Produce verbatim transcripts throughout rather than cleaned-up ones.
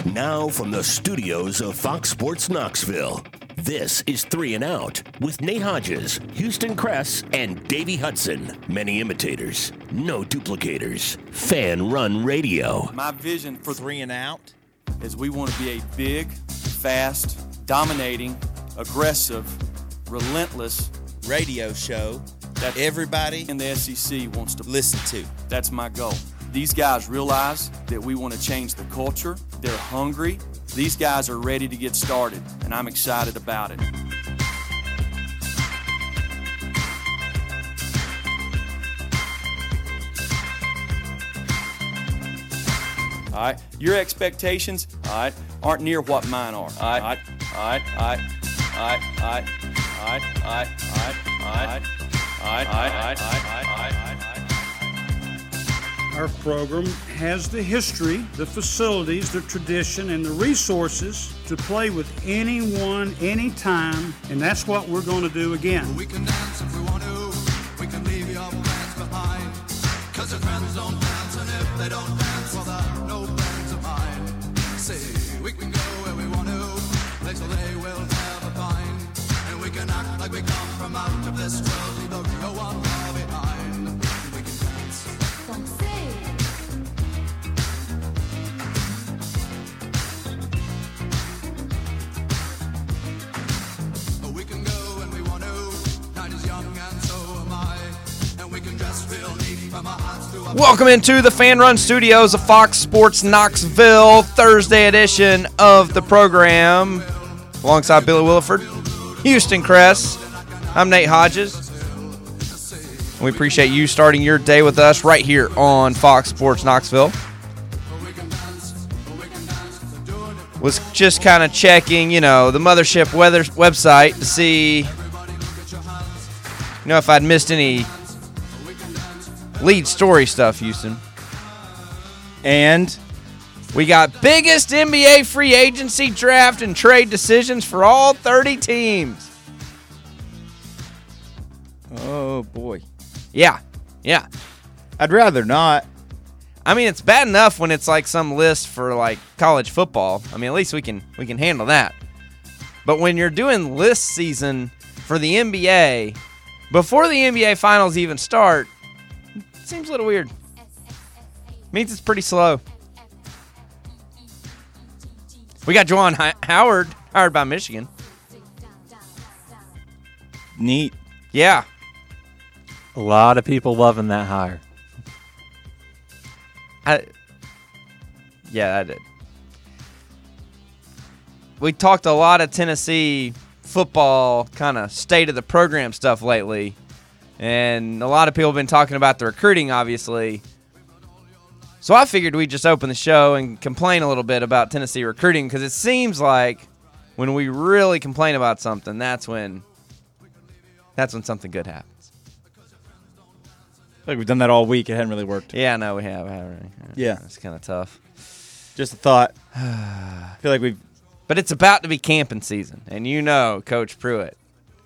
Now from the studios of Fox Sports Knoxville, this is Three and Out with Nate Hodges, Houston Kress, and Davey Hudson. Many imitators, no duplicators. Fan-run radio. My vision for Three and Out is we want to be a big, fast, dominating, aggressive, relentless radio show that everybody in the S E C wants to listen to. That's my goal. These guys realize that we want to change the culture. They're hungry. These guys are ready to get started, and I'm excited about it. All right, your expectations, all right, aren't near what mine are. All right, all right, all right, all right, all right, all right, all right, all right, all right, all right, all right, all right, all right, all right. Our program has the history, the facilities, the tradition, and the resources to play with anyone, anytime, and that's what we're going to do again. We can dance if we want to. We can leave your plans behind. Cause your friends don't dance, and if they don't dance, well, there are no plans of mine. Say, we can go where we want to, place where they will never find. And we can act like we come from out of this world, leave no one far behind. We can dance. We can go when we want to. Night is young and so am I. And we can dress real neat from our hearts to our... Welcome into the Fan Run Studios of Fox Sports Knoxville, Thursday edition of the program. Alongside Billy Williford, Houston Kress, I'm Nate Hodges. We appreciate you starting your day with us right here on Fox Sports Knoxville. Was just kind of checking, you know, the Mothership weather website to see, you know, if I'd missed any lead story stuff, Houston. And we got biggest N B A free agency draft and trade decisions for all thirty teams. Oh, boy. Yeah, yeah. I'd rather not. I mean, it's bad enough when it's like some list for like college football. I mean, at least we can we can handle that. But when you're doing list season for the N B A, before the N B A finals even start, it seems a little weird. Means it's pretty slow. We got Juwan Hi- Howard, hired by Michigan. Neat. Yeah. A lot of people loving that hire. I, yeah, I did. We talked a lot of Tennessee football kind of state of the program stuff lately, and a lot of people have been talking about the recruiting, obviously. So I figured we'd just open the show and complain a little bit about Tennessee recruiting, because it seems like when we really complain about something, that's when that's when something good happens. I feel like we've done that all week. It hadn't really worked. Yeah, no, we have. We have really. Yeah. It's kind of tough. Just a thought. I feel like we've... But it's about to be camping season, and you know Coach Pruitt.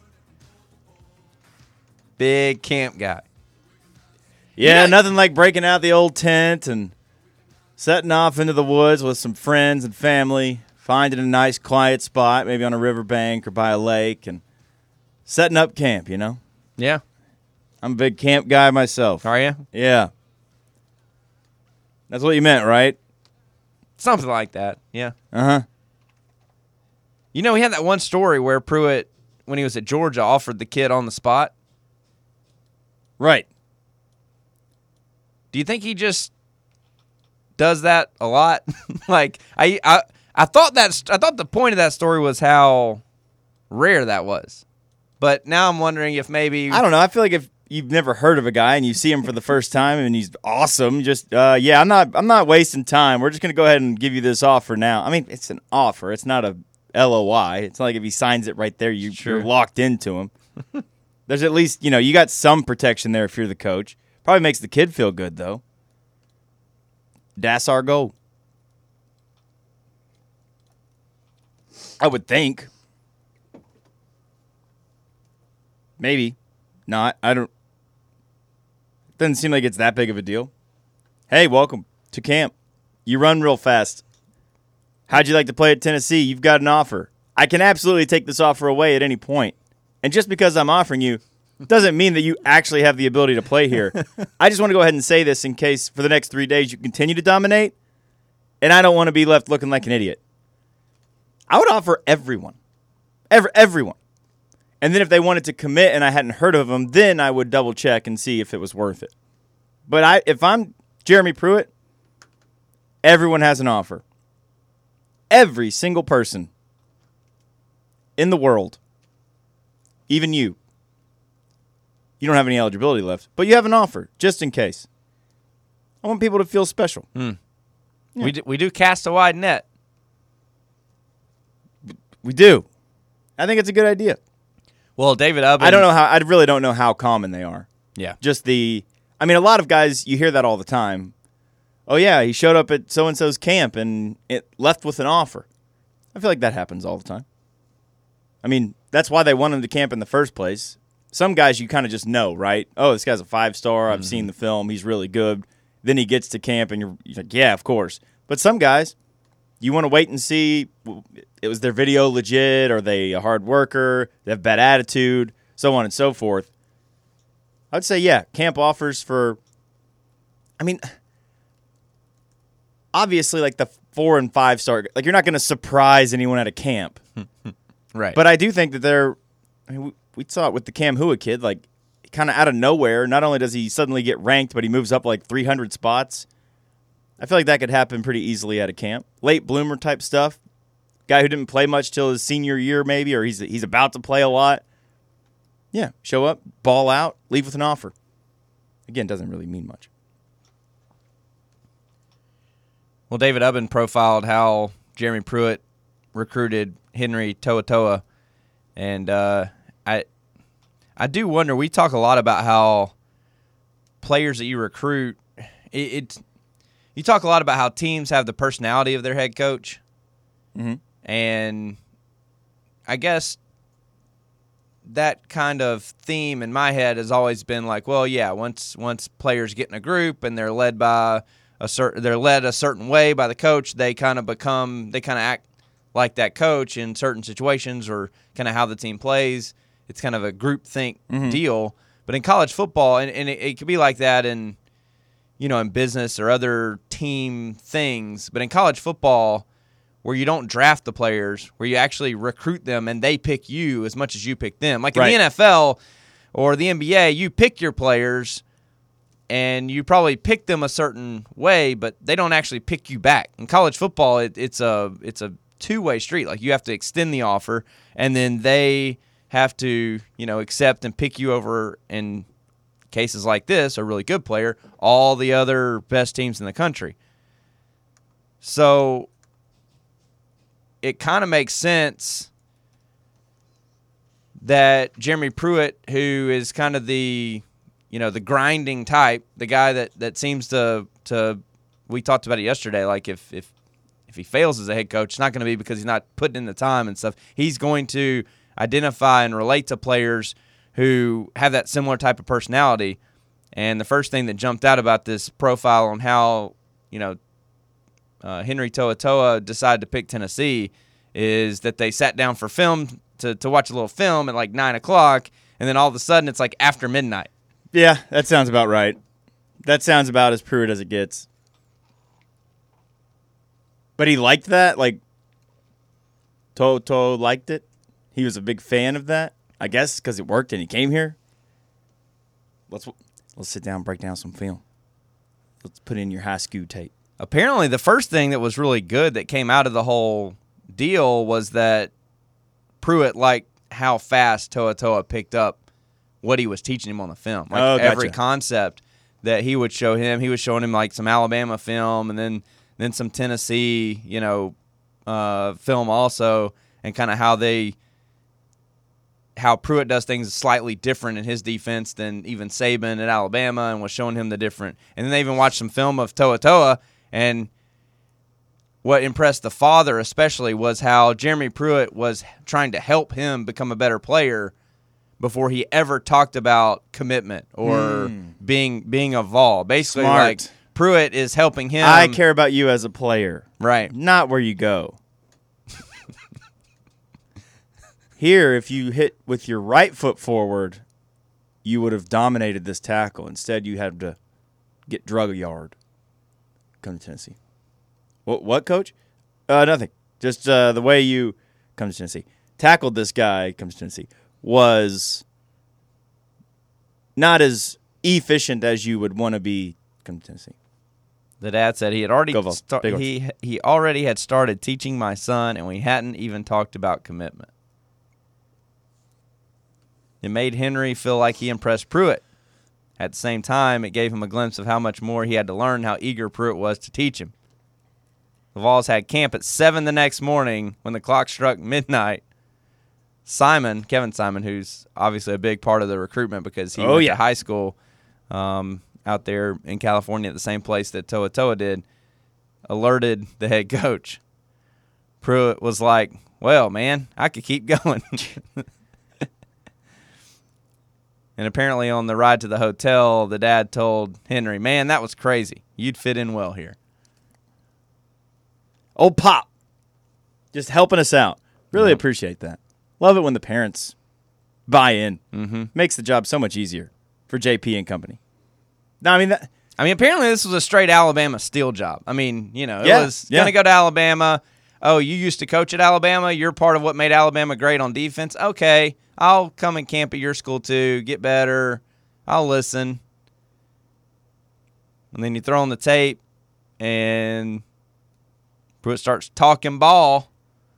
Big camp guy. Yeah, You know- nothing like breaking out the old tent and setting off into the woods with some friends and family, finding a nice quiet spot, maybe on a riverbank or by a lake, and setting up camp, you know? Yeah. I'm a big camp guy myself. Are you? Yeah. That's what you meant, right? Something like that. Yeah. Uh-huh. You know, we had that one story where Pruitt, when he was at Georgia, offered the kid on the spot. Right. Do you think he just does that a lot? like I, I, I thought that I thought the point of that story was how rare that was, but now I'm wondering if maybe I don't know. I feel like if you've never heard of a guy and you see him for the first time and he's awesome, just uh, yeah, I'm not I'm not wasting time. We're just gonna go ahead and give you this offer now. I mean, it's an offer. It's not a L O I. It's not like if he signs it right there, you, Sure. you're locked into him. There's at least, you know, you got some protection there if you're the coach. Probably makes the kid feel good, though. That's our goal. I would think. Maybe. Not. I don't. Doesn't seem like it's that big of a deal. Hey, welcome to camp. You run real fast. How'd you like to play at Tennessee? You've got an offer. I can absolutely take this offer away at any point. And just because I'm offering you doesn't mean that you actually have the ability to play here. I just want to go ahead and say this in case for the next three days you continue to dominate, and I don't want to be left looking like an idiot. I would offer everyone. Every, everyone. And then if they wanted to commit and I hadn't heard of them, then I would double check and see if it was worth it. But I, if I'm Jeremy Pruitt, everyone has an offer. Every single person in the world, even you. You don't have any eligibility left, but you have an offer, just in case. I want people to feel special. Hmm. Yeah. We, do, we do cast a wide net. We do. I think it's a good idea. Well, David Ubben. I don't know how. I really don't know how common they are. Yeah. Just the. I mean, a lot of guys, you hear that all the time. Oh yeah, he showed up at so and so's camp and it left with an offer. I feel like that happens all the time. I mean, that's why they want him to camp in the first place. Some guys you kind of just know, right? Oh, this guy's a five star. I've mm-hmm. seen the film. He's really good. Then he gets to camp and you're, you're like, yeah, of course. But some guys, you want to wait and see. It was their video legit? Are they a hard worker? They have bad attitude? So on and so forth. I'd say, yeah, camp offers for, I mean, obviously like the four and five star, like you're not going to surprise anyone at a camp. Right. But I do think that they're, I mean, we, we saw it with the Cam Hua kid, like kind of out of nowhere. Not only does he suddenly get ranked, but he moves up like three hundred spots. I feel like that could happen pretty easily at a camp. Late bloomer type stuff. Guy who didn't play much till his senior year maybe, or he's he's about to play a lot. Yeah, show up, ball out, leave with an offer. Again, doesn't really mean much. Well, David Ubben profiled how Jeremy Pruitt recruited Henry To'oTo'o, and uh, I I do wonder, we talk a lot about how players that you recruit, it, it you talk a lot about how teams have the personality of their head coach, mm-hmm. and I guess that kind of theme in my head has always been like, well, yeah, once once players get in a group and they're led by a certain, they're led a certain way by the coach, they kind of become, they kind of act like that coach in certain situations, or kind of how the team plays. It's kind of a group think mm-hmm. deal. But in college football, and, and it, it could be like that in, you know, in business or other team things. But in college football, where you don't draft the players, where you actually recruit them and they pick you as much as you pick them. Like in right. the N F L or the N B A, you pick your players and you probably pick them a certain way, but they don't actually pick you back. In college football, it, it's a it's a two-way street. Like you have to extend the offer, and then they have to, you know, accept and pick you over, in cases like this, a really good player, all the other best teams in the country. So it kind of makes sense that Jeremy Pruitt, who is kind of the, you know, the grinding type, the guy that, that seems to to we talked about it yesterday, like if if if he fails as a head coach, it's not going to be because he's not putting in the time and stuff. He's going to identify and relate to players who have that similar type of personality. And the first thing that jumped out about this profile on how, you know, uh, Henry To'oTo'o decided to pick Tennessee is that they sat down for film to, to watch a little film at like nine o'clock, and then all of a sudden it's like after midnight. Yeah, that sounds about right. That sounds about as Pruitt as it gets. But he liked that? Like, To'oTo'o liked it? He was a big fan of that? I guess because it worked and he came here? Let's let's sit down and break down some film. Let's put in your high school tape. Apparently, the first thing that was really good that came out of the whole deal was that Pruitt liked how fast To'oTo'o picked up what he was teaching him on the film. Like oh, gotcha. Every concept that he would show him, he was showing him like some Alabama film and then then some Tennessee, you know, uh, film also, and kind of how they, how Pruitt does things slightly different in his defense than even Saban at Alabama, and was showing him the different. And then they even watched some film of To'oTo'o, and what impressed the father especially was how Jeremy Pruitt was trying to help him become a better player before he ever talked about commitment or mm. being being a Vol. Basically, Smart. like Pruitt is helping him. I care about you as a player, right? Not where you go. Here, if you hit with your right foot forward, you would have dominated this tackle. Instead, you had to get drug a yard. Come to Tennessee. What, what coach? Uh, nothing. Just uh, the way you come to Tennessee. Tackled this guy, comes to Tennessee, was not as efficient as you would want to be come to Tennessee. The dad said he had already Go Vols. sta- Big he he already had started teaching my son, and we hadn't even talked about commitment. It made Henry feel like he impressed Pruitt. At the same time, it gave him a glimpse of how much more he had to learn, how eager Pruitt was to teach him. The Vols had camp at seven the next morning. When the clock struck midnight, Simon, Kevin Simon, who's obviously a big part of the recruitment because he Oh, went yeah. to high school um, out there in California at the same place that Toa Toa did, alerted the head coach. Pruitt was like, well, man, I could keep going. And apparently on the ride to the hotel, the dad told Henry, man, that was crazy. You'd fit in well here. Old Pop, just helping us out. Really Yep. appreciate that. Love it when the parents buy in. Mm-hmm. Makes the job so much easier for J P and company. No, I mean that. I mean, apparently this was a straight Alabama steal job. I mean, you know, it Yeah, was yeah. going to go to Alabama. Oh, you used to coach at Alabama. You're part of what made Alabama great on defense. Okay, I'll come and camp at your school too, get better. I'll listen. And then you throw on the tape, and Pruitt starts talking ball.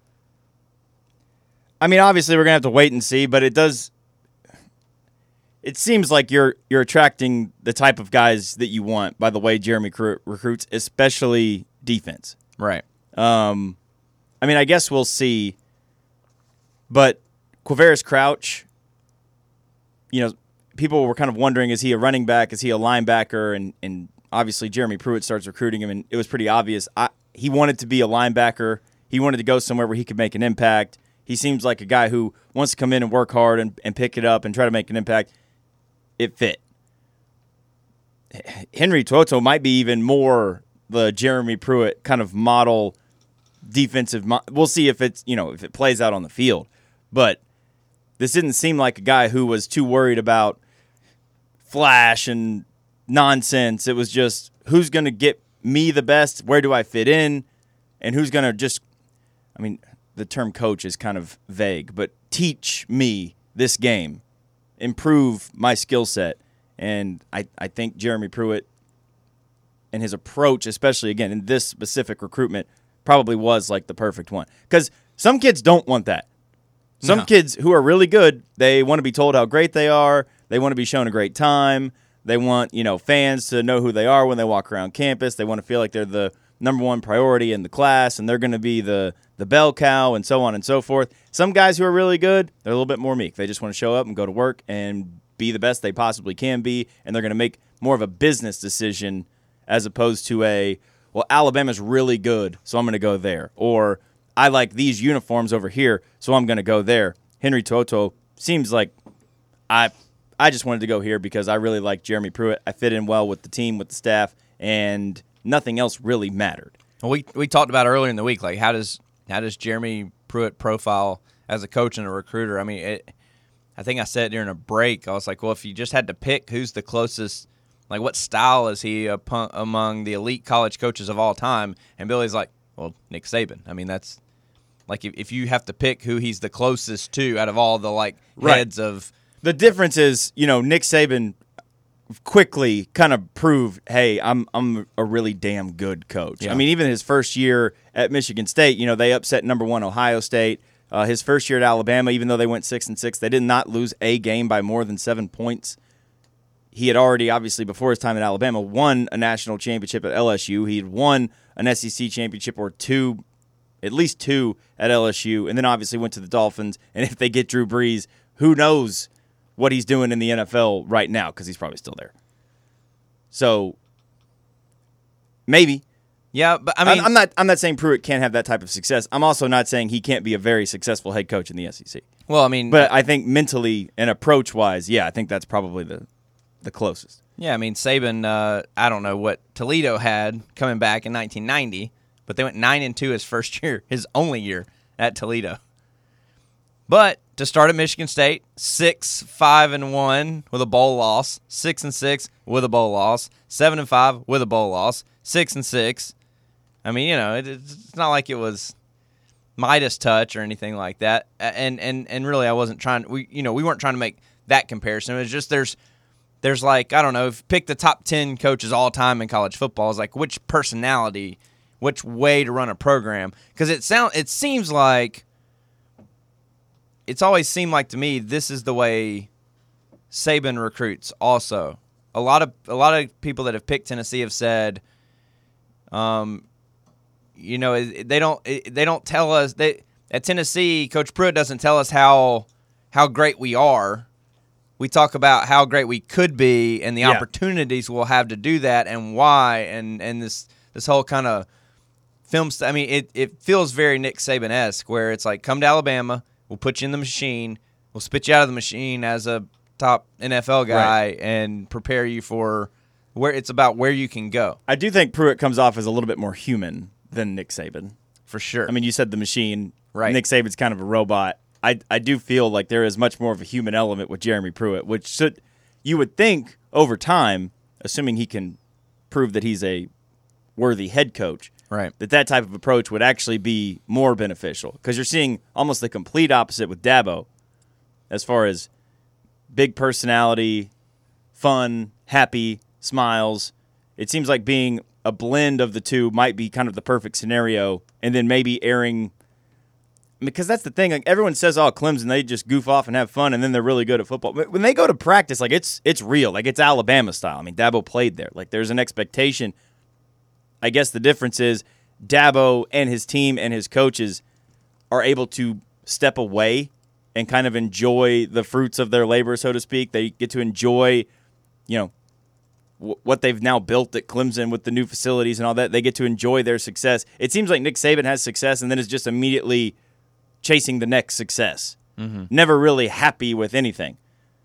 I mean, obviously we're gonna have to wait and see, but it does. It seems like you're you're attracting the type of guys that you want by the way Jeremy Pruitt recruits, especially defense. Right. Um, I mean, I guess we'll see. But Quavaris Crouch, you know, people were kind of wondering, is he a running back? Is he a linebacker? And and obviously Jeremy Pruitt starts recruiting him, and it was pretty obvious. I, he wanted to be a linebacker. He wanted to go somewhere where he could make an impact. He seems like a guy who wants to come in and work hard and, and pick it up and try to make an impact. It fit. Henry Toto might be even more the Jeremy Pruitt kind of model defensive. Mo- we'll see if it's, you know, if it plays out on the field. But this didn't seem like a guy who was too worried about flash and nonsense. It was just who's going to get me the best, where do I fit in, and who's going to just, I mean, the term coach is kind of vague, but teach me this game, improve my skill set. And I, I think Jeremy Pruitt and his approach, especially, again, in this specific recruitment, probably was like the perfect one. Because some kids don't want that. Some No. kids who are really good, they want to be told how great they are. They want to be shown a great time. They want, you know, fans to know who they are when they walk around campus. They want to feel like they're the number one priority in the class, and they're going to be the, the bell cow and so on and so forth. Some guys who are really good, they're a little bit more meek. They just want to show up and go to work and be the best they possibly can be, and they're going to make more of a business decision as opposed to a, well, Alabama's really good, so I'm going to go there. Or I like these uniforms over here, so I'm going to go there. Henry Toto seems like I I just wanted to go here because I really like Jeremy Pruitt. I fit in well with the team, with the staff, and nothing else really mattered. Well, we we talked about earlier in the week, like how does how does Jeremy Pruitt profile as a coach and a recruiter? I mean, it, I think I said during a break, I was like, well, if you just had to pick who's the closest, like what style is he upon, among the elite college coaches of all time? And Billy's like, well, Nick Saban. I mean, that's like if, if you have to pick who he's the closest to out of all the like Right. heads of. The difference is, you know, Nick Saban quickly kind of proved, hey, I'm I'm a really damn good coach. Yeah. I mean, even his first year at Michigan State, you know, they upset number one Ohio State. Uh, his first year at Alabama, even though they went six and six, they did not lose a game by more than seven points. He had already, obviously, before his time at Alabama, won a national championship at L S U. He had won an S E C championship or two, at least two at L S U, and then obviously went to the Dolphins. And if they get Drew Brees, who knows what he's doing in the N F L right now, because he's probably still there. So maybe. Yeah, but I I mean, mean, I'm not. I'm not saying Pruitt can't have that type of success. I'm also not saying he can't be a very successful head coach in the S E C. well, I mean, But I think mentally and approach wise, yeah, I think that's probably the the closest. yeah, I mean, Saban, uh, I don't know what Toledo had coming back in nineteen ninety, but they went nine and two his first year, his only year at Toledo. But to start at Michigan State, six, five, and one with a bowl loss, six and six with a bowl loss, seven and five with a bowl loss, six and six. I mean, you know, it, it's not like it was Midas touch or anything like that. And and and really, I wasn't trying. We you know we weren't trying to make that comparison. It was just there's there's like I don't know. If you pick the top ten coaches all time in college football, it's like which personality, which way to run a program. Because it sound it seems like. It's always seemed like to me this is the way Saban recruits also. A lot of a lot of people that have picked Tennessee have said, um, you know, they don't they don't tell us they at Tennessee. Coach Pruitt doesn't tell us how how great we are. We talk about how great we could be and the Yeah. opportunities we'll have to do that and why and and this this whole kind of film. St- I mean, it it feels very Nick Saban-esque where it's like come to Alabama. We'll put you in the machine. We'll spit you out of the machine as a top N F L guy Right. and prepare you for where it's about where you can go. I do think Pruitt comes off as a little bit more human than Nick Saban. For sure. I mean, you said the machine. Right. Nick Saban's kind of a robot. I I do feel like there is much more of a human element with Jeremy Pruitt, which should you would think over time, assuming he can prove that he's a worthy head coach, right. that that type of approach would actually be more beneficial because you're seeing almost the complete opposite with Dabo as far as big personality, fun, happy, smiles. It seems like being a blend of the two might be kind of the perfect scenario, and then maybe airing because that's the thing. Like everyone says, "Oh, Clemson, they just goof off and have fun, and then they're really good at football." But when they go to practice, like it's it's real, like it's Alabama style. I mean, Dabo played there. Like there's an expectation. I guess the difference is Dabo and his team and his coaches are able to step away and kind of enjoy the fruits of their labor, so to speak. They get to enjoy, you know, w- what they've now built at Clemson with the new facilities and all that. They get to enjoy their success. It seems like Nick Saban has success and then is just immediately chasing the next success. Mm-hmm. Never really happy with anything.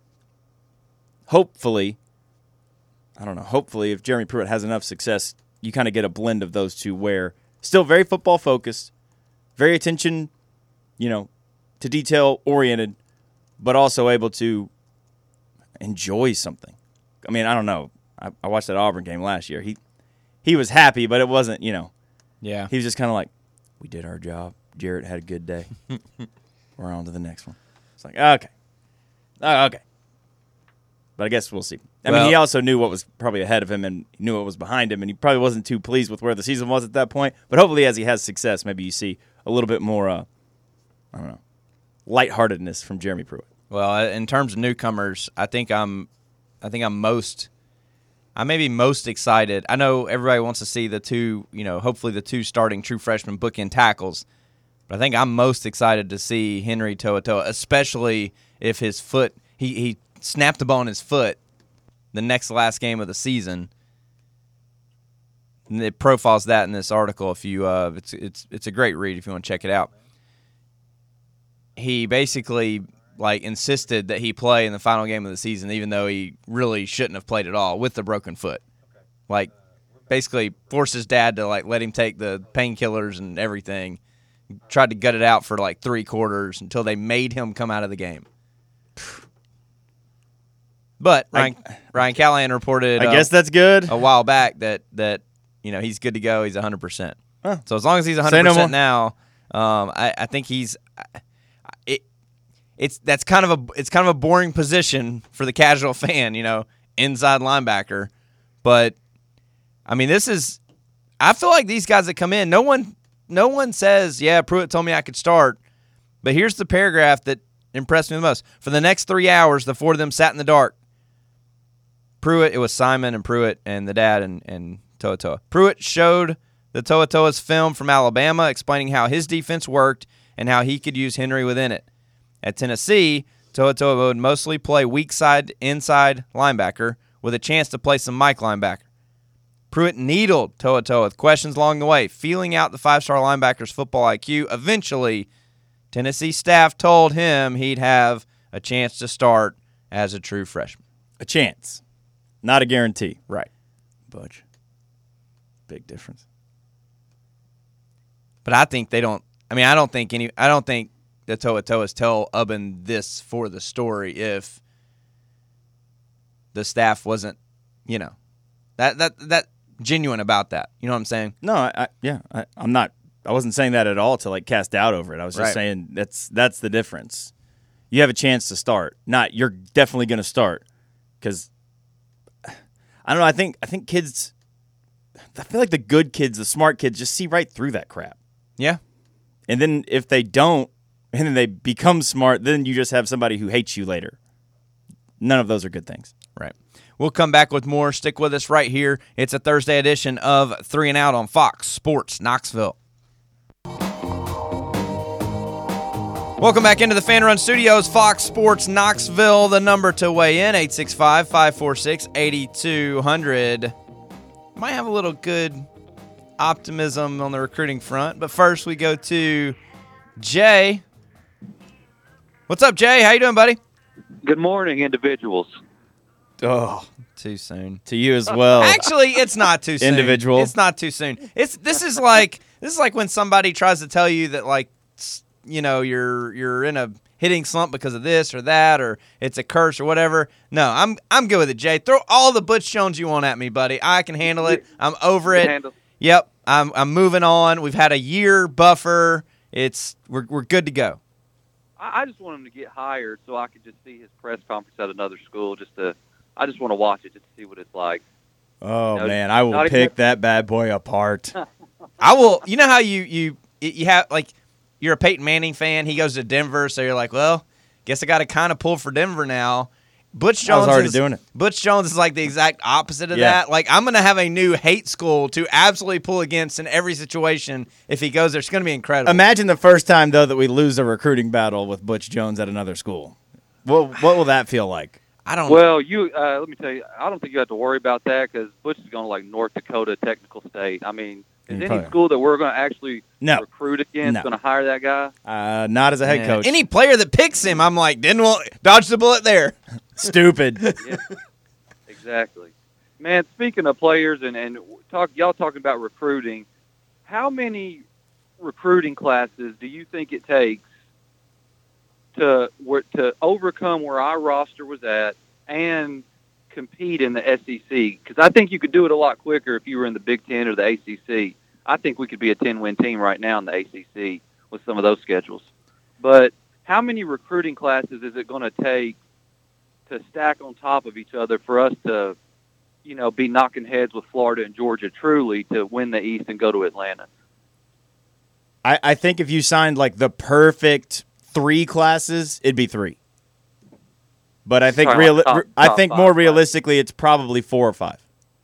Hopefully, I don't know, hopefully if Jeremy Pruitt has enough success, you kind of get a blend of those two where still very football focused, very attention, you know, to detail oriented, but also able to enjoy something. I mean, I don't know. I, I watched that Auburn game last year. He he was happy, but it wasn't, you know. Yeah. He was just kind of like, we did our job. Jarrett had a good day. We're on to the next one. It's like, okay. Oh, okay. But I guess we'll see. I Well- mean, he also knew what was probably ahead of him and he knew what was behind him, and he probably wasn't too pleased with where the season was at that point. But hopefully as he has success, maybe you see a little bit more, uh, I don't know, lightheartedness from Jeremy Pruitt. Well, in terms of newcomers, I think I'm, I think I'm most, I may be most excited. I know everybody wants to see the two, you know, hopefully the two starting true freshman bookend tackles, but I think I'm most excited to see Henry To'oTo'o, especially if his foot, he he snapped the ball in his foot the next last game of the season. And it profiles that in this article. If you, uh, it's it's it's a great read if you want to check it out. He basically like insisted that he play in the final game of the season, even though he really shouldn't have played at all with the broken foot. Like, basically forced his dad to like let him take the painkillers and everything. Tried to gut it out for like three quarters until they made him come out of the game. But Ryan, I, Ryan Callahan reported, I uh, guess that's good. a while back that that you know he's good to go. He's one hundred percent. Huh. So as long as he's one Say hundred no percent more. now, um, I, I think he's it. It's that's kind of a it's kind of a boring position for the casual fan, you know, inside linebacker. But I mean, this is. I feel like these guys that come in, no one, no one says, "Yeah, Pruitt told me I could start." But here's the paragraph that impressed me the most. For the next three hours, the four of them sat in the dark. Pruitt, it was Simon and Pruitt and the dad and, and To'oTo'o. Pruitt showed the To'oTo'o's film from Alabama explaining how his defense worked and how he could use Henry within it. At Tennessee, To'oTo'o would mostly play weak side inside linebacker with a chance to play some Mike linebacker. Pruitt needled To'oTo'o with questions along the way, feeling out the five-star linebacker's football I Q. Eventually, Tennessee staff told him he'd have a chance to start as a true freshman. A chance, not a guarantee. Right. Budge. Big difference. But I think they don't. I mean, I don't think any. I don't think the Toa Toas tell Ubben this for the story if the staff wasn't, you know, that that that genuine about that. You know what I'm saying? No, I, I yeah, I, I'm not. I wasn't saying that at all to like cast doubt over it. I was just Right. saying that's that's the difference. You have a chance to start. Not you're definitely going to start because I don't know. I think I think kids. I feel like the good kids, the smart kids, just see right through that crap. Yeah. And then if they don't, and then they become smart, then you just have somebody who hates you later. None of those are good things. Right. We'll come back with more. Stick with us right here. It's a Thursday edition of Three and Out on Fox Sports Knoxville. Welcome back into the Fan Run Studios, Fox Sports Knoxville. The number to weigh in, eight six five, five four six, eight two zero zero. Might have a little good optimism on the recruiting front, but first we go to Jay. What's up, Jay? How you doing, buddy? Good morning, individuals. Oh, Too soon. to you as well. Actually, it's not too soon. Individual. It's not too soon. It's this is like this is like when somebody tries to tell you that like s- you know you're you're in a hitting slump because of this or that or it's a curse or whatever. No, I'm I'm good with it, Jay. Throw all the Butch Jones you want at me, buddy. I can handle it. I'm over it. Handle- Yep. I'm I'm moving on. We've had a year buffer. It's we're we're good to go. I I just want him to get hired so I could just see his press conference at another school. Just to, I just want to watch it just to see what it's like. Oh No, man, I will not pick even- that bad boy apart. I will. You know how you you you have like you're a Peyton Manning fan. He goes to Denver, so you're like, well, guess I got to kind of pull for Denver now. Butch I was Jones already is, doing it. Butch Jones is like the exact opposite of Yeah. that. Like I'm gonna have a new hate school to absolutely pull against in every situation. If he goes there, it's gonna be incredible. Imagine the first time though that we lose a recruiting battle with Butch Jones at another school. What what will that feel like? I don't. Well, you uh, let me tell you, I don't think you have to worry about that because Butch is going to like North Dakota Technical State. I mean, is You any probably- school that we're going to actually No. recruit against No. going to hire that guy? Uh, not as a head Yeah. coach. Any player that picks him, I'm like, didn't want dodge the bullet there. Stupid. Yeah, exactly. Man, speaking of players and, and talk, y'all talking about recruiting, how many recruiting classes do you think it takes to where, to overcome where our roster was at and compete in the S E C? Because I think you could do it a lot quicker if you were in the Big Ten or the A C C. I think we could be a ten-win team right now in the A C C with some of those schedules. But how many recruiting classes is it going to take to stack on top of each other for us to, you know, be knocking heads with Florida and Georgia truly to win the East and go to Atlanta? I, I think if you signed like the perfect three classes, it'd be three. But I think Sorry, real, like top- I top think five more classes. realistically, it's probably four or five.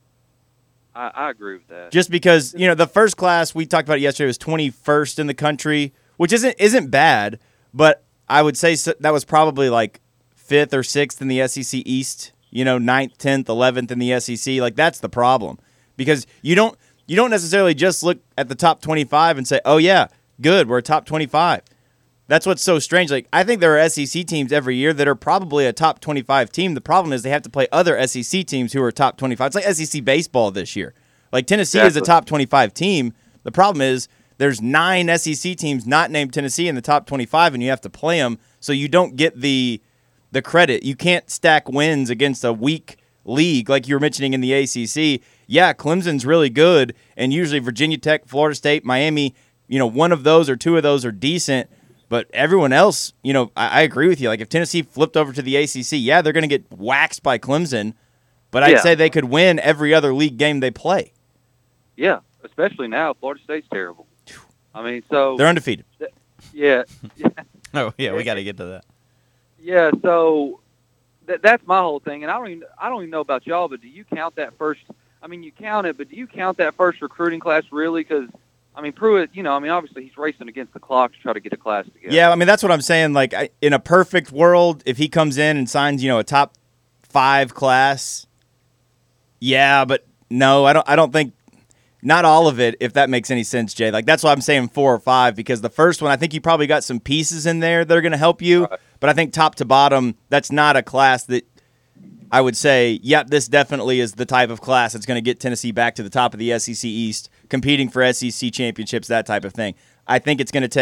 I, I agree with that. Just because you know the first class we talked about yesterday was twenty-first in the country, which isn't isn't bad, but I would say so, that was probably like fifth or sixth in the S E C East. You know, ninth, tenth, eleventh in the S E C. Like that's the problem because you don't you don't necessarily just look at the top twenty-five and say, oh yeah, good, we're a top twenty-five. That's what's so strange. Like I think there are S E C teams every year that are probably a top twenty-five team. The problem is they have to play other S E C teams who are top twenty-five. It's like S E C baseball this year. Like Tennessee is a Exactly. top twenty-five team. The problem is there's nine S E C teams not named Tennessee in the top twenty-five, and you have to play them, so you don't get the the credit. You can't stack wins against a weak league like you were mentioning in the A C C. Yeah, Clemson's really good, and usually Virginia Tech, Florida State, Miami, you know, one of those or two of those are decent. But everyone else, you know, I, I agree with you. Like if Tennessee flipped over to the A C C, yeah, they're going to get waxed by Clemson. But I'd Yeah. say they could win every other league game they play. Yeah, especially now. Florida State's terrible. I mean, so They're undefeated. yeah, yeah, Oh yeah, we got to get to that. yeah. So th- that's my whole thing. And I don't even I don't even know about y'all, but do you count that first? I mean, you count it, but do you count that first recruiting class really? Because I mean, Pruitt, you know, I mean, obviously he's racing against the clock to try to get a class together. Yeah, I mean that's what I'm saying. Like I, in a perfect world, if he comes in and signs, you know, a top five class, yeah, but no, I don't. I don't think not all of it. If that makes any sense, Jay. Like that's why I'm saying four or five because the first one, I think you probably got some pieces in there that are going to help you. Right. But I think top to bottom, that's not a class that I would say, yep, this definitely is the type of class that's going to get Tennessee back to the top of the S E C East, competing for S E C championships, that type of thing. I think it's going to take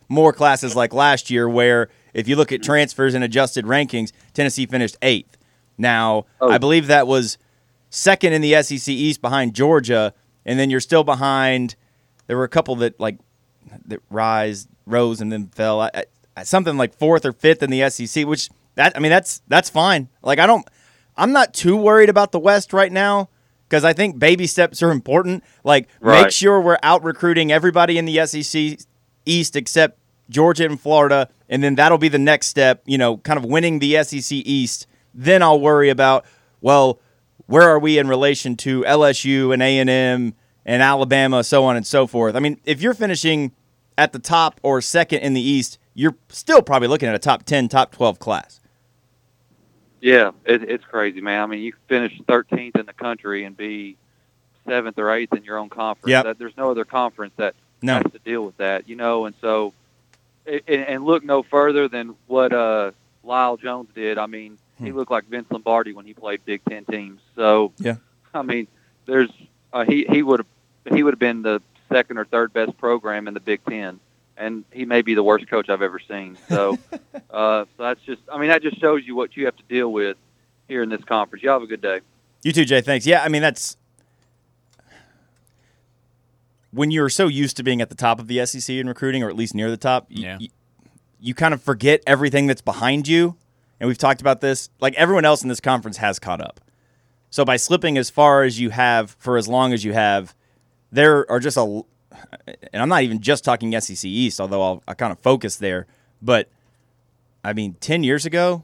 more classes like last year where if you look at transfers and adjusted rankings, Tennessee finished eighth. Now, Oh. I believe that was second in the S E C East behind Georgia, and then you're still behind. There were a couple that like that rise, rose, and then fell. I, I, something like fourth or fifth in the S E C, which that I mean that's that's fine. Like I don't, I'm not too worried about the West right now because I think baby steps are important. Like Right. make sure we're out recruiting everybody in the S E C East except Georgia and Florida, and then that'll be the next step. You know, kind of winning the S E C East. Then I'll worry about well, where are we in relation to L S U and A and M and Alabama, so on and so forth. I mean, if you're finishing at the top or second in the East, you're still probably looking at a top ten, top twelve class. Yeah, it, it's crazy, man. I mean, you finish thirteenth in the country and be seventh or eighth in your own conference. Yep. That, there's no other conference that No. has to deal with that, you know. And so, and, and look no further than what uh, Lyle Jones did. I mean, he looked like Vince Lombardi when he played Big Ten teams. So, Yeah. I mean, there's uh, he he would have he would have been the second or third best program in the Big Ten, and he may be the worst coach I've ever seen. So, uh, so that's just I mean that just shows you what you have to deal with here in this conference. You all have a good day. You too, Jay. Thanks. Yeah, I mean, that's when you're so used to being at the top of the S E C in recruiting, or at least near the top, you, Yeah. you, you kind of forget everything that's behind you. And we've talked about this. Like, everyone else in this conference has caught up. So by slipping as far as you have for as long as you have, there are just a – and I'm not even just talking S E C East, although I'll, I kind of focus there. But, I mean, ten years ago,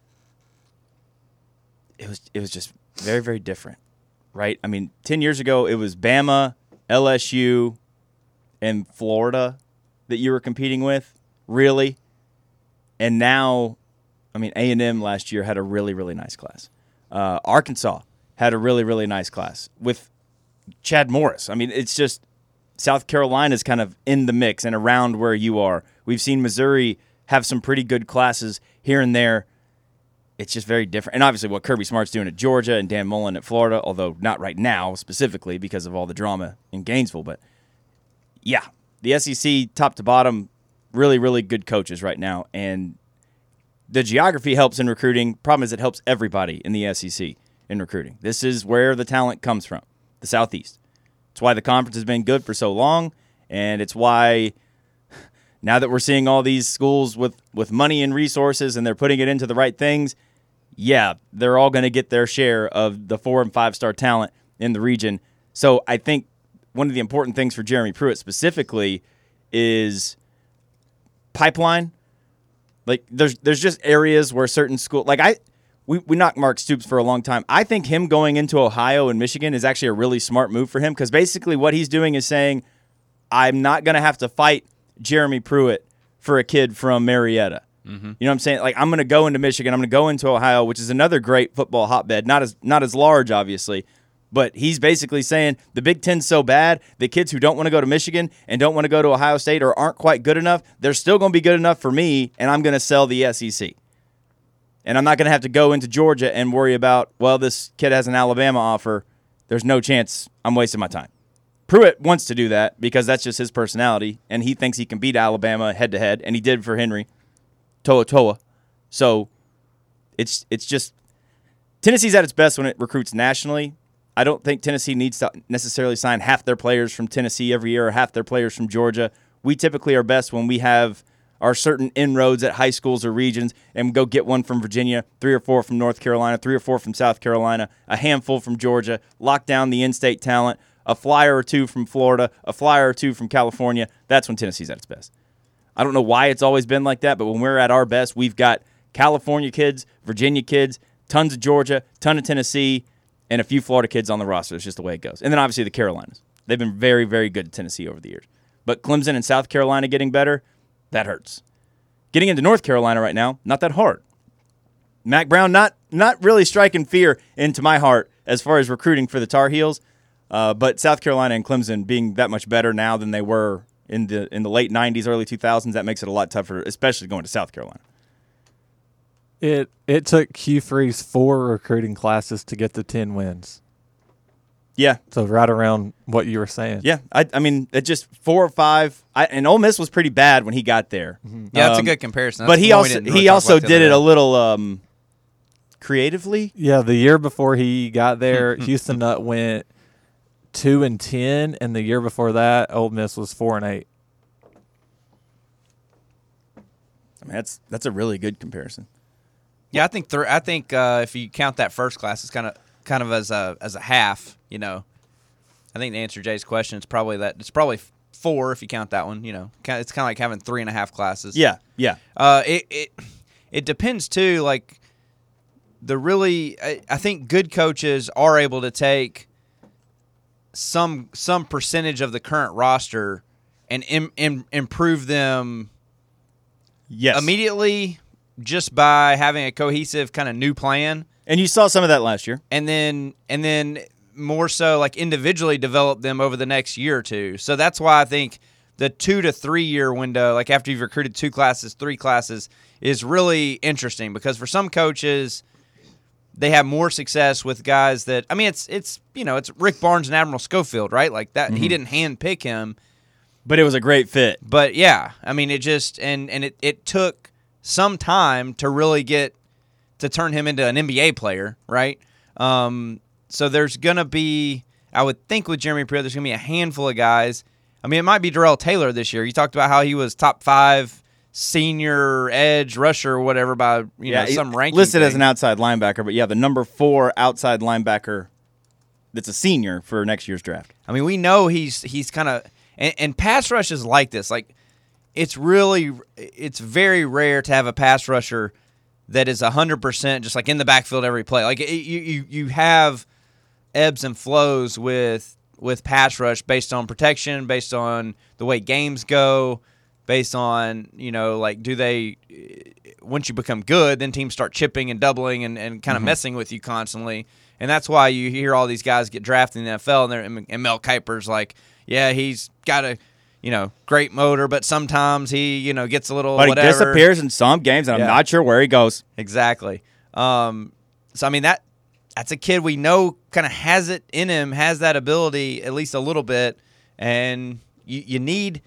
it was it was just very, very different, right? I mean, ten years ago, it was Bama, L S U, and Florida that you were competing with, really. And now, I mean, A and M last year had a really, really nice class. Uh, Arkansas had a really, really nice class with Chad Morris. I mean, it's just South Carolina's kind of in the mix and around where you are. We've seen Missouri have some pretty good classes here and there. It's just very different. And obviously what Kirby Smart's doing at Georgia and Dan Mullen at Florida, although not right now specifically because of all the drama in Gainesville. But, yeah, the S E C top to bottom, really, really good coaches right now. And the geography helps in recruiting. Problem is it helps everybody in the S E C in recruiting. This is where the talent comes from, the Southeast. It's why the conference has been good for so long, and it's why now that we're seeing all these schools with, with money and resources and they're putting it into the right things, yeah, they're all going to get their share of the four- and five-star talent in the region. So I think one of the important things for Jeremy Pruitt specifically is pipeline. Like, there's there's just areas where certain school like I we, we knocked Mark Stoops for a long time. I think him going into Ohio and Michigan is actually a really smart move for him because basically what he's doing is saying, I'm not going to have to fight Jeremy Pruitt for a kid from Marietta. Mm-hmm. You know what I'm saying? Like, I'm going to go into Michigan. I'm going to go into Ohio, which is another great football hotbed. Not as not as large, obviously, but he's basically saying the Big Ten's so bad, the kids who don't want to go to Michigan and don't want to go to Ohio State or aren't quite good enough, they're still going to be good enough for me, and I'm going to sell the S E C. And I'm not going to have to go into Georgia and worry about, well, this kid has an Alabama offer. There's no chance I'm wasting my time. Pruitt wants to do that because that's just his personality, and he thinks he can beat Alabama head-to-head, and he did for Henry, Toa Toa. So it's it's just Tennessee's at its best when it recruits nationally. I don't think Tennessee needs to necessarily sign half their players from Tennessee every year or half their players from Georgia. We typically are best when we have our certain inroads at high schools or regions and go get one from Virginia, three or four from North Carolina, three or four from South Carolina, a handful from Georgia, lock down the in-state talent, a flyer or two from Florida, a flyer or two from California. That's when Tennessee's at its best. I don't know why it's always been like that, but when we're at our best, we've got California kids, Virginia kids, tons of Georgia, ton of Tennessee, and a few Florida kids on the roster. It's just the way it goes. And then obviously the Carolinas. They've been very, very good at Tennessee over the years. But Clemson and South Carolina getting better, that hurts. Getting into North Carolina right now, not that hard. Mac Brown not not really striking fear into my heart as far as recruiting for the Tar Heels, uh, but South Carolina and Clemson being that much better now than they were in the in the late nineties, early two thousands, that makes it a lot tougher, especially going to South Carolina. It it took Hugh Freeze four recruiting classes to get the ten wins. Yeah. So right around what you were saying. Yeah, I, I mean, it just four or five. I, and Ole Miss was pretty bad when he got there. Yeah, that's Um, a good comparison. That's but he the one we also didn't really he talk also about the did other it day. a little um, creatively. Yeah, the year before he got there, Houston Nutt went two and ten, and the year before that, Ole Miss was four and eight. I mean, that's that's a really good comparison. Yeah, I think th- I think uh, if you count that first class, it's kind of kind of as a as a half. You know, I think to answer Jay's question, it's probably that it's probably four if you count that one. You know, it's kind of like having three and a half classes. Yeah, yeah. Uh, it it it depends too. Like the really, I, I think good coaches are able to take some some percentage of the current roster and im, im, improve them. Yes. Immediately, just by having a cohesive kind of new plan. And you saw some of that last year. And then and then more so like individually develop them over the next year or two. So that's why I think the two to three year window, like after you've recruited two classes, three classes, is really interesting because for some coaches, they have more success with guys that I mean it's it's you know, it's Rick Barnes and Admiral Schofield, right? Like that mm-hmm. He didn't handpick him. But it was a great fit. But yeah, I mean it just and, and it, it took some time to really get to turn him into an N B A player, right? Um, so there's gonna be, I would think with Jeremy Pruitt, there's gonna be a handful of guys. I mean, it might be Darrell Taylor this year. You talked about how he was top five senior edge rusher or whatever by you yeah, know some ranking listed thing. as an outside linebacker, but yeah, the number four outside linebacker that's a senior for next year's draft. I mean, we know he's he's kind of and, and pass rush is like this. Like it's really it's very rare to have a pass rusher that is one hundred percent just like in the backfield every play. Like it, you, you you have ebbs and flows with with pass rush based on protection, based on the way games go, based on, you know, like do they once you become good, then teams start chipping and doubling and, and kind of mm-hmm. messing with you constantly. And that's why you hear all these guys get drafted in the N F L and, they're, and Mel Kiper's like, yeah, he's got a you know, great motor, but sometimes he, you know, gets a little but whatever. He disappears in some games, and yeah. I'm not sure where he goes. Exactly. Um, so, I mean, that that's a kid we know kind of has it in him, has that ability at least a little bit, and you, you need,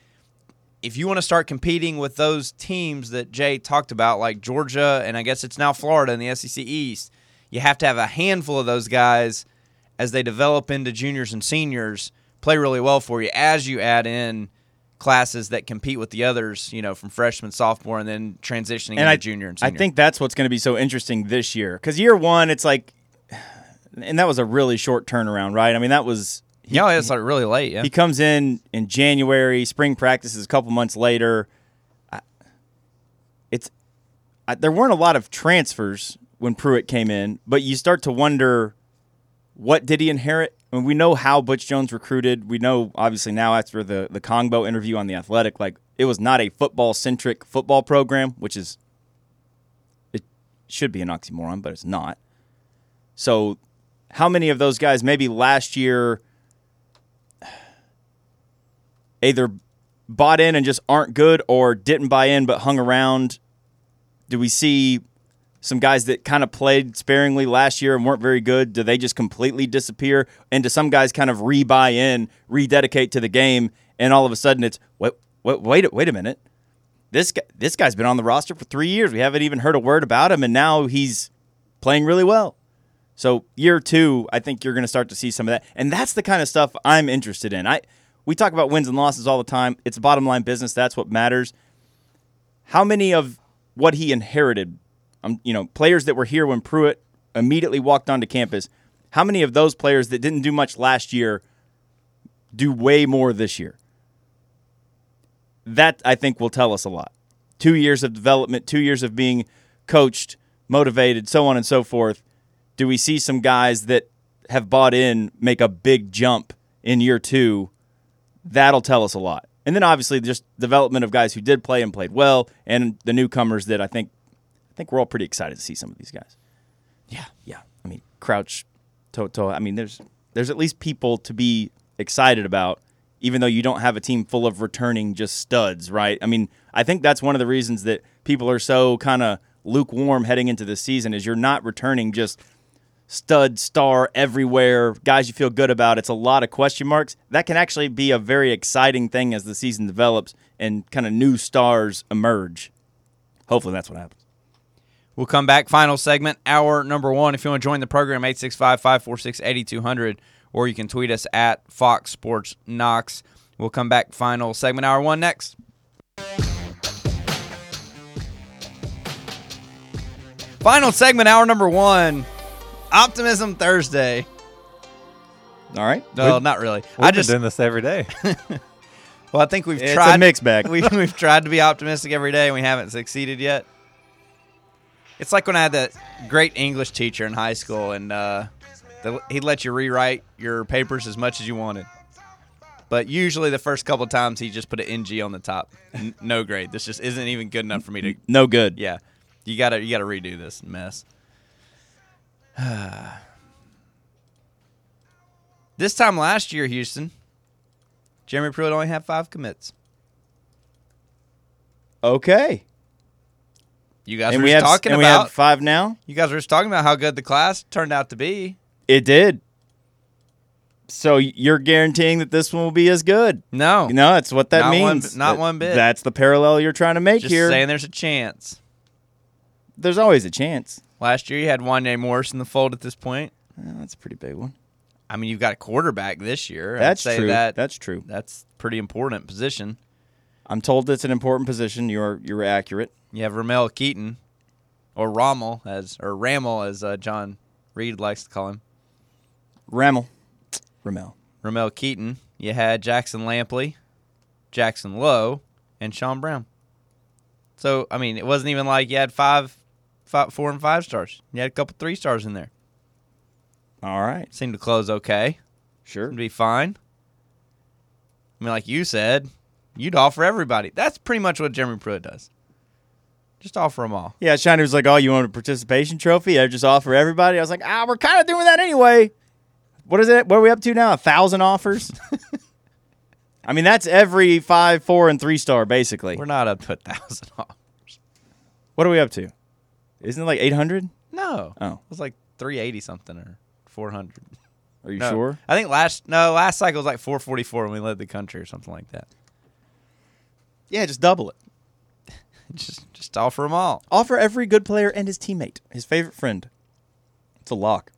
if you want to start competing with those teams that Jay talked about, like Georgia, and I guess it's now Florida in the S E C East, you have to have a handful of those guys as they develop into juniors and seniors play really well for you as you add in classes that compete with the others, you know, from freshman, sophomore, and then transitioning and into I, junior and senior. I think that's what's going to be so interesting this year. Because year one, it's like, and that was a really short turnaround, right? I mean, that was... He, yeah, it's like really late, yeah. He comes in in January, spring practices a couple months later. I, it's I, there weren't a lot of transfers when Pruitt came in, but you start to wonder, what did he inherit? I mean, we know how Butch Jones recruited. We know, obviously, now after the, the Kongbo interview on The Athletic, like, it was not a football-centric football program, which is, it should be an oxymoron, but it's not. So how many of those guys maybe last year either bought in and just aren't good or didn't buy in but hung around? Do we see some guys that kind of played sparingly last year and weren't very good? Do they just completely disappear? And do some guys kind of re-buy in, rededicate to the game, and all of a sudden it's, wait, wait, wait, wait a minute. This guy, this guy's been on the roster for three years. We haven't even heard a word about him, and now he's playing really well. So year two, I think you're going to start to see some of that. And that's the kind of stuff I'm interested in. I We talk about wins and losses all the time. It's a bottom-line business. That's what matters. How many of what he inherited, um, you know, players that were here when Pruitt immediately walked onto campus, how many of those players that didn't do much last year do way more this year? That, I think, will tell us a lot. Two years of development, two years of being coached, motivated, so on and so forth. Do we see some guys that have bought in make a big jump in year two? That'll tell us a lot. And then, obviously, just development of guys who did play and played well, and the newcomers that I think I think we're all pretty excited to see some of these guys. Yeah, yeah. I mean, Crouch, Toto. I mean, there's there's at least people to be excited about, even though you don't have a team full of returning just studs, right? I mean, I think that's one of the reasons that people are so kind of lukewarm heading into this season is you're not returning just stud, star everywhere, guys you feel good about. It's a lot of question marks. That can actually be a very exciting thing as the season develops and kind of new stars emerge. Hopefully that's what happens. We'll come back. Final segment, hour number one. If you want to join the program, eight six five, five four six, eight two zero zero, or you can tweet us at Fox Sports Knox. We'll come back. Final segment, hour one, next. Final segment, hour number one. Optimism Thursday. All right. No, not really. We've I been just doing this every day. well, I think we've It's tried a mixed bag. we, we've tried to be optimistic every day, and we haven't succeeded yet. It's like when I had that great English teacher in high school, and uh, the, he'd let you rewrite your papers as much as you wanted. But usually the first couple of times he just put an N G on the top. N- no grade. This just isn't even good enough for me to. No good. Yeah, you gotta you gotta redo this mess. This time last year, Houston, Jeremy Pruitt only had five commits. Okay. You guys And were we just have talking and about. we have five now. You guys were just talking about how good the class turned out to be. It did. So you're guaranteeing that this one will be as good? No, No, that's what that Not one- means. not That- one bit. That's the parallel you're trying to make just here. saying there's a chance. There's always a chance. Last year you had Wanye Morris in the fold at this point. Yeah, that's a pretty big one. I mean, you've got a quarterback this year. I'd That's say true. That, That's true. That's a pretty important position. I'm told it's an important position. You're you're accurate. You have Ramel Keaton, or Rommel, as or Ramel, as uh, John Reed likes to call him. Ramel. Ramel. Ramel Keaton. You had Jackson Lampley, Jackson Lowe, and Sean Brown. So, I mean, it wasn't even like you had five, five four and five stars. You had a couple three stars in there. All right. Seemed to close okay. Sure. Seemed to be fine. I mean, like you said, you'd offer everybody. That's pretty much what Jeremy Pruitt does. Just offer them all. Yeah, Shiny was like, oh, you want a participation trophy? I just offer everybody. I was like, ah, we're kind of doing that anyway. What is it? What are we up to now? A thousand offers? I mean, that's every five, four, and three star, basically. We're not up to a thousand offers. What are we up to? Isn't it like eight hundred? No. Oh. It was like three eighty something or four hundred. Are you No. sure? I think last no last cycle was like four forty-four when we led the country or something like that. Yeah, just double it. Just just offer them all. Offer every good player and his teammate, his favorite friend. It's a lock.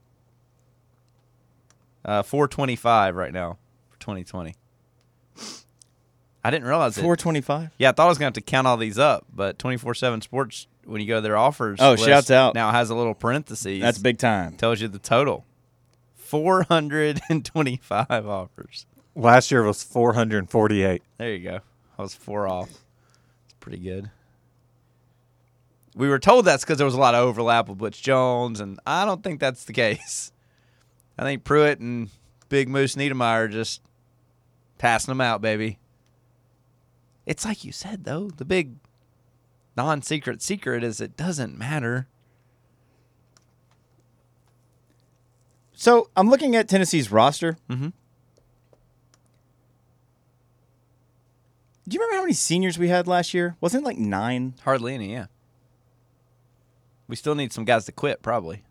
Uh, four twenty-five right now for twenty twenty. I didn't realize it. four twenty-five? Yeah, I thought I was going to have to count all these up, but twenty-four seven Sports, when you go to their offers Oh, list, shouts out. now it has a little parentheses. That's big time. Tells you the total. four hundred twenty-five offers. Last year was four hundred forty-eight. There you go. I was four off. It's pretty good. We were told that's because there was a lot of overlap with Butch Jones, and I don't think that's the case. I think Pruitt and Big Moose Niedermeyer are just passing them out, baby. It's like you said, though. The big non-secret secret is it doesn't matter. So I'm looking at Tennessee's roster. Mm-hmm. Do you remember how many seniors we had last year? Wasn't it like nine? Hardly any, yeah. We still need some guys to quit, probably.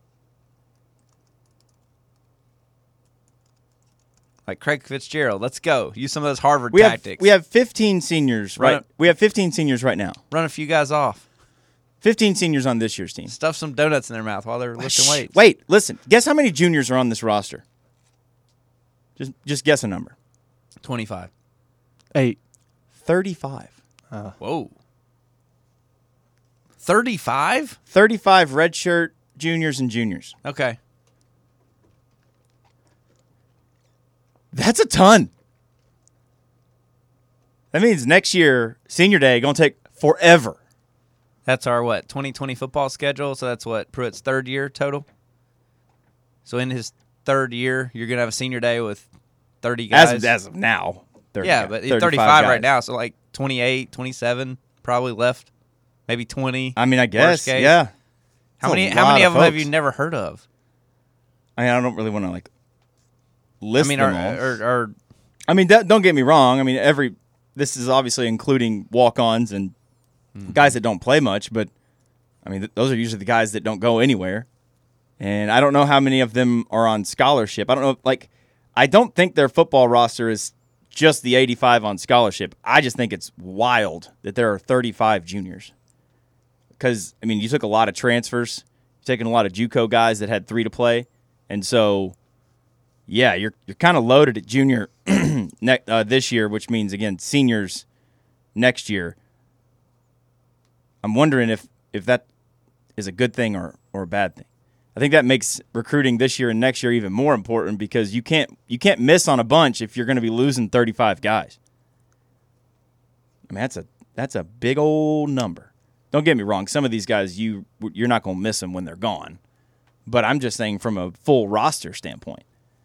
Like Craig Fitzgerald, let's go. Use some of those Harvard We have tactics. we have fifteen seniors right. Right. We have fifteen seniors right now. Run a few guys off. fifteen seniors on this year's team. Stuff some donuts in their mouth while they're lifting Shh. weights. Wait, listen. Guess how many juniors are on this roster? Just just guess a number. twenty-five. Eight. thirty-five. Whoa. thirty-five? thirty-five redshirt juniors and juniors. Okay. That's a ton. That means next year, senior day, going to take forever. That's our, what, twenty twenty football schedule? So that's what, Pruitt's third year total? So in his third year, you're going to have a senior day with thirty guys? As of, as of now. thirty, yeah, but he's thirty-five thirty-five right guys. now, so like twenty-eight, twenty-seven probably left. Maybe twenty. I mean, I guess, case. yeah. How That's a many How lot many of of them have folks. you never heard of? I mean, I don't really want to, like, list I mean, them are, all. are, are I mean, that, don't get me wrong. I mean, every this is obviously including walk-ons and Mm-hmm. guys that don't play much, but I mean, th- those are usually the guys that don't go anywhere. And I don't know how many of them are on scholarship. I don't know. Like, I don't think their football roster is just the eighty-five on scholarship. I just think it's wild that there are thirty-five juniors. Because, I mean, you took a lot of transfers. You've taken a lot of JUCO guys that had three to play. And so, yeah, you're you're kind of loaded at junior ne- uh, this year, which means, again, seniors next year. I'm wondering if, if that is a good thing or, or a bad thing. I think that makes recruiting this year and next year even more important because you can't you can't miss on a bunch if you're going to be losing thirty-five guys. I mean, that's a that's a big old number. Don't get me wrong. Some of these guys, you you're not going to miss them when they're gone. But I'm just saying from a full roster standpoint.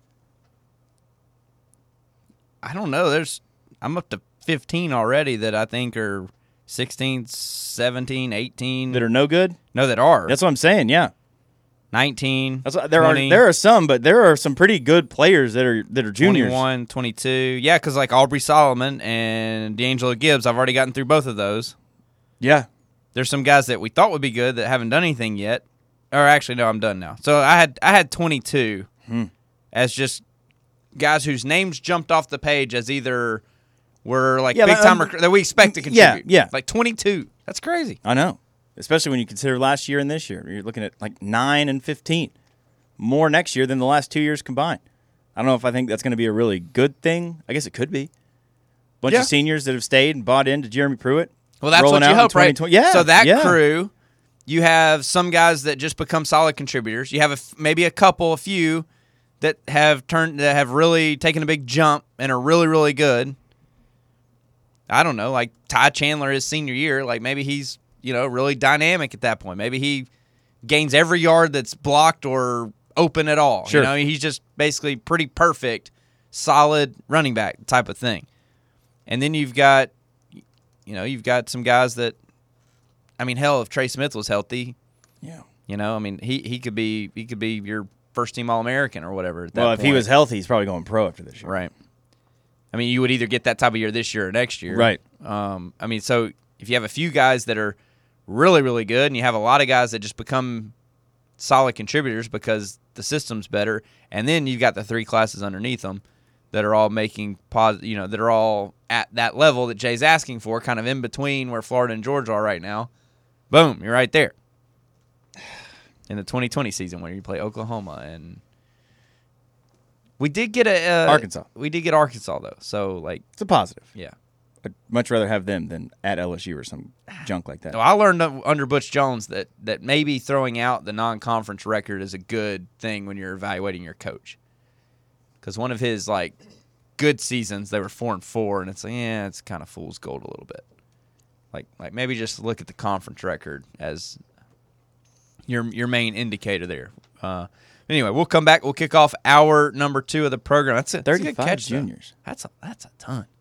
I don't know. There's I'm up to fifteen already that I think are sixteen, seventeen, eighteen. That are no good? No, that are. That's what I'm saying, yeah. nineteen, That's what, there twenty, are there are some, but there are some pretty good players that are that are juniors. twenty-one, twenty-two. Yeah, because like Aubrey Solomon and D'Angelo Gibbs, I've already gotten through both of those. Yeah. There's some guys that we thought would be good that haven't done anything yet. Or actually, no, I'm done now. So I had I had twenty-two Hmm. as just guys whose names jumped off the page as either were like Yeah, big but, time um, recru- that we expect to yeah, contribute. yeah. Like twenty-two. That's crazy. I know. Especially when you consider last year and this year. You're looking at like nine and fifteen. More next year than the last two years combined. I don't know if I think that's going to be a really good thing. I guess it could be. Bunch Yeah. of seniors that have stayed and bought into Jeremy Pruitt. Well, that's rolling what you out in hope, right? twenty twenty. Yeah. So that yeah. crew, you have some guys that just become solid contributors. You have a f maybe a couple, a few that have turned that have really taken a big jump and are really, really good. I don't know, like Ty Chandler his senior year, like maybe he's you know really dynamic at that point. Maybe he gains every yard that's blocked or open at all. Sure. You know, he's just basically pretty perfect, solid running back type of thing. And then you've got, you know, you've got some guys that, I mean, hell, if Trey Smith was healthy, Yeah. you know, I mean, he, he could be he could be your first team All American or whatever. At that Well, if he point. was healthy, he's probably going pro after this year. right. I mean, you would either get that type of year this year or next year. Right. Um, I mean, so if you have a few guys that are really, really good, and you have a lot of guys that just become solid contributors because the system's better, and then you've got the three classes underneath them that are all making pos- you know, that are all at that level that Jay's asking for, kind of in between where Florida and Georgia are right now. Boom, you're right there. In the twenty twenty season where you play Oklahoma, and we did get a uh, Arkansas. We did get Arkansas though, so like, It's a positive. yeah. I'd much rather have them than at L S U or some junk like that. No, I learned under Butch Jones that that maybe throwing out the non-conference record is a good thing when you're evaluating your coach. Because one of his like good seasons, they were four and four, and it's like, yeah, it's kind of fool's gold a little bit. Like, like maybe just look at the conference record as your your main indicator there. Uh, anyway, we'll come back. We'll kick off hour number two of the program. That's a, that's a good thirty-five catch, though. juniors. That's a, that's a ton.